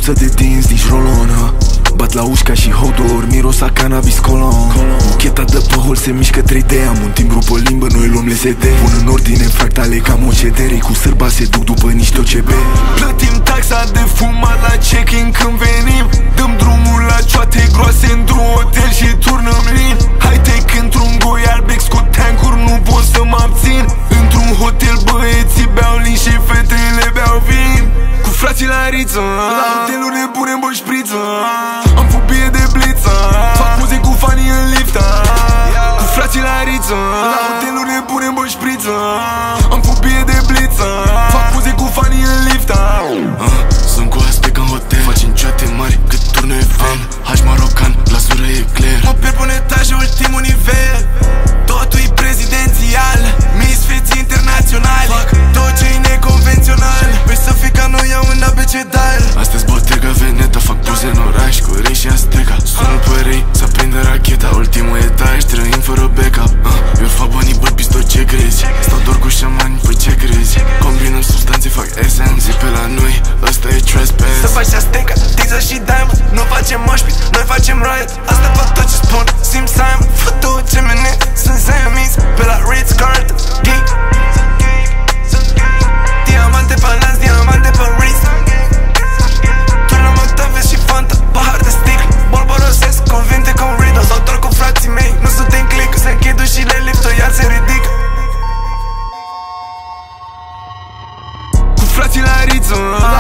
Căsuță de dinți, nici rolonă. Bat la uși ca și hodor, miros a cannabis colon. Bucheta de pe hol se mișcă 3D. Am un timbru pe limbă, noi luăm LSD. Pun în ordine fractale ca mocedere. Cu sârba se duc după niște OCB. Plătim taxa de fumat la check-in când venim. Dăm drumul la cioate groase într-un hotel și turnăm lin. High-tech într-un goi albex cu tancuri, nu pot să mă abțin. Într-un hotel băieții beau lin și fetele beau vin. Cu frații la riță, la hoteluri ne punem bă șpriță. Am fobie de bliță, fac muzic cu fanii în lifta. Cu frații la riță, la hoteluri ne punem bă șpriță. Am fobie de bliță, fac muzic cu fanii în lifta. Sunt cu Aztec în hotel, facem cioate mari cât turne FM. Haș marocan, glazură ecler. Mă pierd pe etaj, ultimul nivel. Totul e prezidențial, misfeți internaționali. Fac tot ce-i neconvențional. Vrei să fii ca noi, iau în abecedal. Astăzi Bottega Veneta, fac poze în oraș cu Rei și Azteca. Sună pe Rei, să prindă racheta. Ultimul etaj, trăim fără backup. Eu fac banii, băt pistol, ce crezi? Stau doar cu șamani, păi ce crezi? Combinăm substanțe, fac esențe. Pe la noi, ăsta e trespass. Să faci Azteca, Tiza și Diamond. Nu facem moshpit, noi facem riot. Asta fac tot ce spun, Sim Simon. Fă tot ce mene, sunt Siamese. Pe la Ritz Carlton, geek. Diamante pe nas, diamante pe wrist. Turnăm în tăve și Fanta, pahar de sticle. Bolborosesc, cuvinte cu Riddle. Sau doar cu frații mei, nu sunt în click. Se închid ușile lift-ul, iar se ridică. Cu frații la riță,